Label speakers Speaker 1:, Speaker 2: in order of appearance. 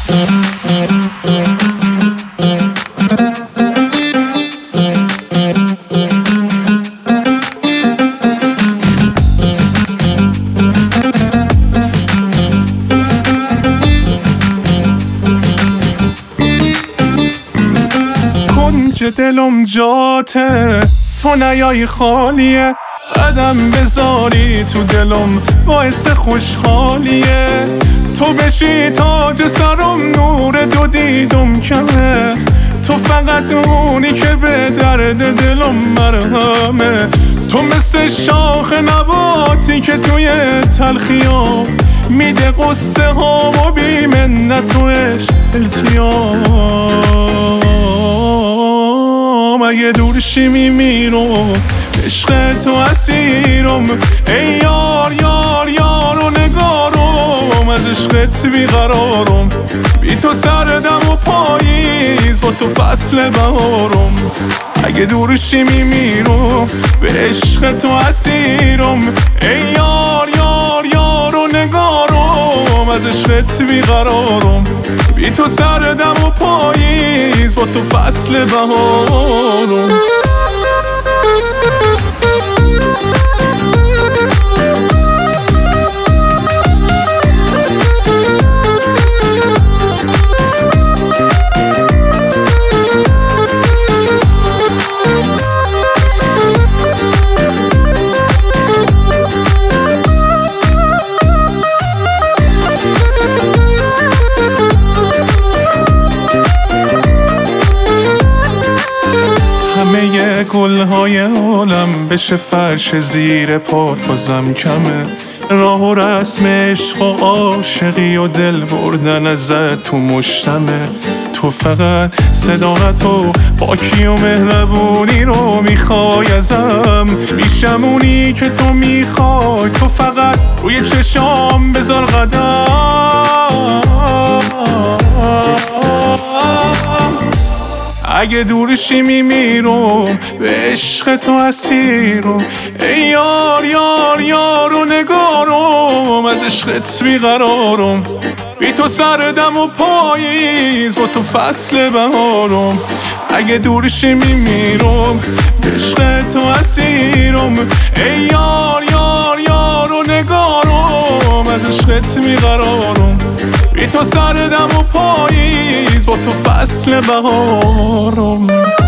Speaker 1: کنج دلم جاته، تو نیای خالیه، قدم بذاری تو دلم باعث خوشحالیه. تو بشی تاج سرم، نور دو دیدم کمه، تو فقط اونی که به درد دلم مرهمه. تو مثل شاخ نباتی که توی تلخیام میده قصه ها و بی منت و عشق التیام. اگه دورشی میمیرم، عشق تو اسیرم، ای یار یار یار و نگارم، از عشقت بیقرارم، بی تو سردم و پاییز، با تو فصل بهارم. اگه دورشی میمیرم، به عشق تو اسیرم، ای یار یار یار و نگارم، از عشقت بیقرارم، بی تو سردم و پاییز، با تو فصل بهارم. همه گلهای عالم بشه فرش زیر پا، بازم کمه. راه و رسم عشق و عاشقی و دل بردن ازت تو مشتمه. تو فقط صداقت و پاکی و مهربونی رو میخوای ازم، میشم اونی که تو میخوای، تو فقط روی چشام بذار قدم. اگه دورشی میمیرم، به عشق تو اسیرم، ای یار یار یار و نگارم، از عشقت بیقرارم، بی تو سردم و پاییز، با تو فصل بهارم. اگه دورشی میمیرم، به عشق تو اسیرم، ای یار یار یار و نگارم، از عشقت بیقرارم، بی تو سردم و پاییز، با تو فصل بهارم.